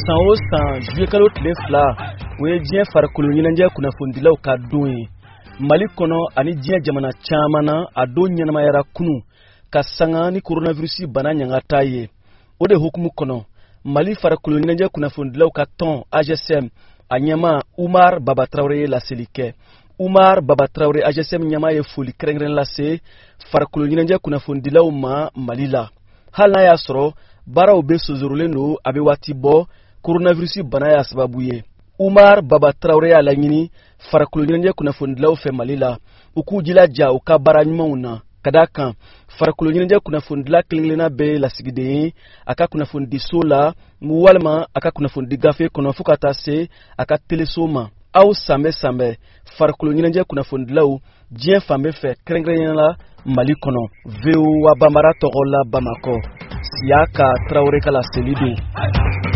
san o san juillet kalo tile fila o ye diɲɛ farikolo ɲɛnajɛ kunnafonidilaw ka don ye. Mali kɔnɔ ani diɲɛ jamana caman na a don ɲɛnamayara kunu ka sanga ni coronavirus bana ɲangata ye. O de hukumu kɔnɔ Mali farikolo ɲɛnajɛ kunnafonidilaw ka tɔn AGSM a ɲɛma Umar Baba Traoré ye laseli kɛ. Umar Baba Traoré AGSM ɲɛma ye foli kɛrɛnkɛrɛn lase farikolo ɲɛnajɛ kunnafonidilaw ma Mali la. Hali n'a y'a sɔrɔ baaraw bɛ sozorolen don a bɛ waati bɔ coronavirus bana y'a sababu ye. Umar Baba Traoré y'a laɲini farikolo ɲɛnajɛ kunnafonidilaw fɛ Mali la u k'u jilaja u ka baara ɲumanw na. Ka d'a kan farikolo ɲɛnajɛ kunnafonidila kelen-kelenna bɛɛ lasigiden ye a ka kunnafonidiso la walima a ka kunnafonidi gafe kɔnɔ fo ka taa se a ka teleso ma. Aw sanbɛ farikolo ɲɛnajɛ kunnafonidilaw diɲɛ fan bɛɛ fɛ kɛrɛnkɛrɛnnenya la Mali kɔnɔ. VOA Bambara tɔgɔ la Bamakɔ. Siyaka Traoré ka laseli don.